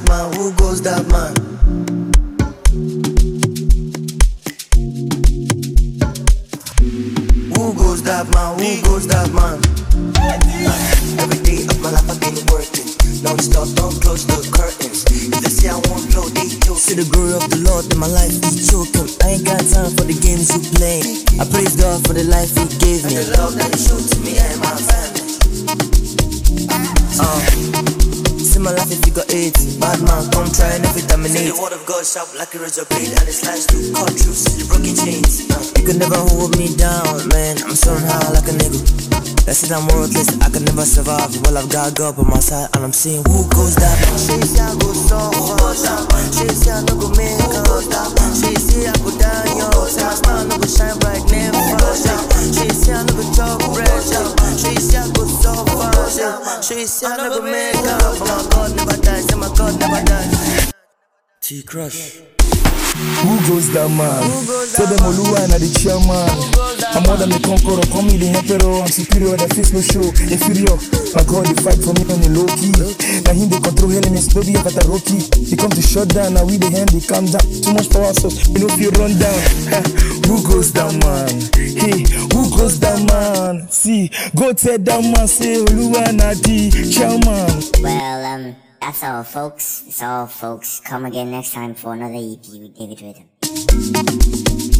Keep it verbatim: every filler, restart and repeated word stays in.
that man? Who goes that man? Who goes that man? Who goes that man? Every day of my life I've been working non-stop, don't close the curtains. If they say I won't blow, they joke. See the glory of the Lord in my life is choking. I ain't got time for the games you play. I praise God for the life He gave me and the love that He showed to me and my family. Uh, see my life if you got eight. Bad man, come try and every dominate. See the word of God sharp like a razor blade, and it slides to cut through, see the broken chains. uh, You can never hold me down, man. I'm soaring high like a nigga. That's it, I'm worthless, I can never survive. Well, I've got God on my side, and I'm saying, who goes that man? She say I go so far. She say I no go make up. She say I go down, yo. Say my star no go shine bright, never. She say I no go chop bread. She say I go so far. She say I no go make up. My God never dies, say my God never dies. T-Crush. Who goes that man? Tell them Oluwa and the chairman. I'm more than a conqueror, call me the emperor. I'm superior, the face no show, inferior. My God, they fight for me on the low key. Now him they control hell and explode the at Rocky. He come to shut down, now we the hand, they calm down. Too much power, so you know if you run down. Who goes that man? Hey, who goes that man? See, go tell that man, say Oluwa and the chairman. Well, um, that's all, folks. It's all, folks. Come again next time for another E P with David Rhythm.